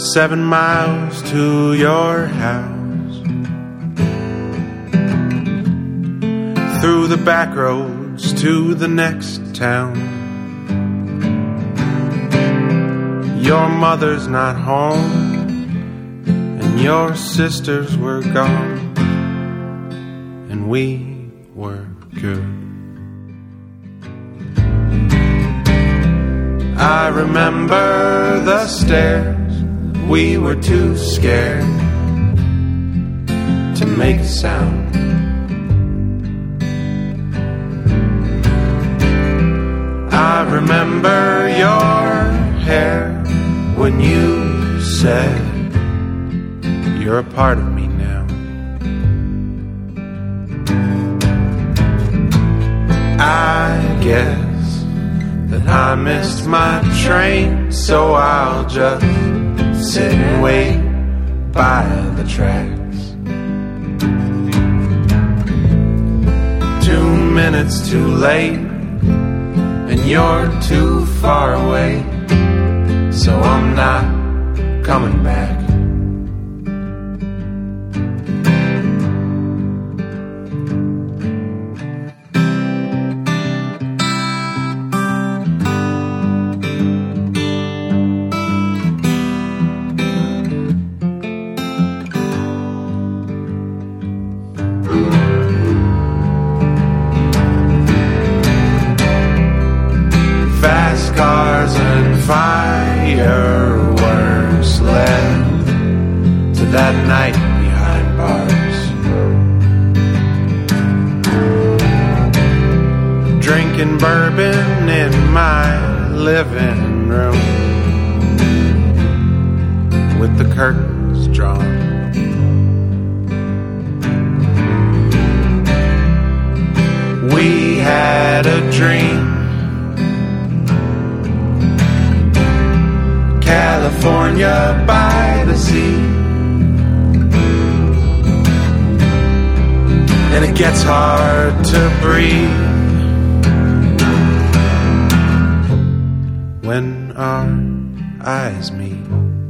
7 miles to your house, through the back roads to the next town. Your mother's not home, and your sisters were gone, and we were good. I remember the stairs, we were too scared to make a sound. I remember your hair when you said, you're a part of me now. I guess that I missed my train, so I'll just sit and wait by the tracks. 2 minutes too late, and you're too far away, so I'm not coming back. Fast cars and fireworks led to that night behind bars, drinking bourbon in my living room with the curtains drawn. We had a dream, California by the sea, and it gets hard to breathe when our eyes meet.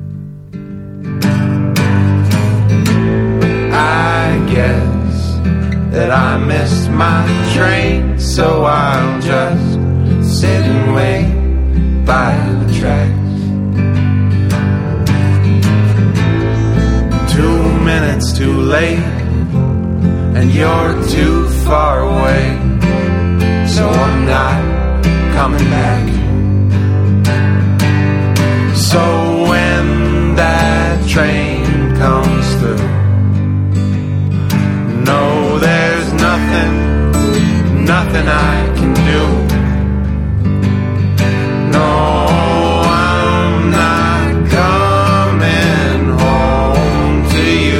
I guess that I missed my train, so I'll just sit and wait by the tracks. 2 minutes too late, and you're too far away, so I'm not coming back. So when that train comes through, no, there's nothing I can do. No, I'm not coming home to you.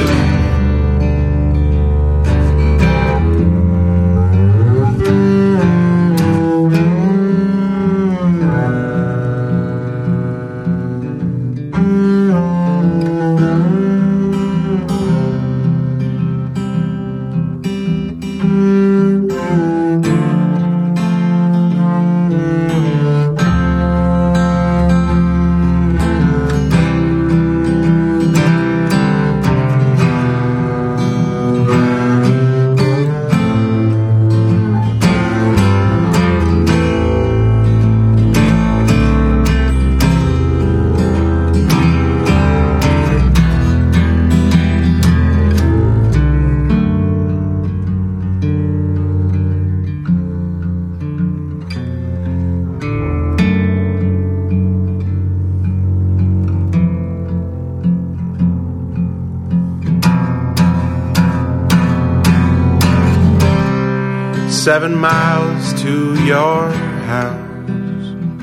7 miles to your house,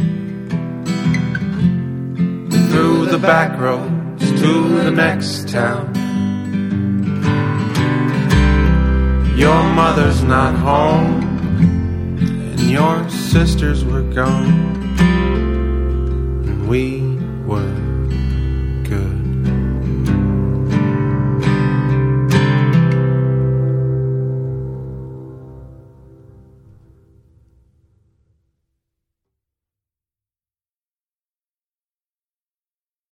through the back roads to the next town. Your mother's not home, and your sisters were gone, and we were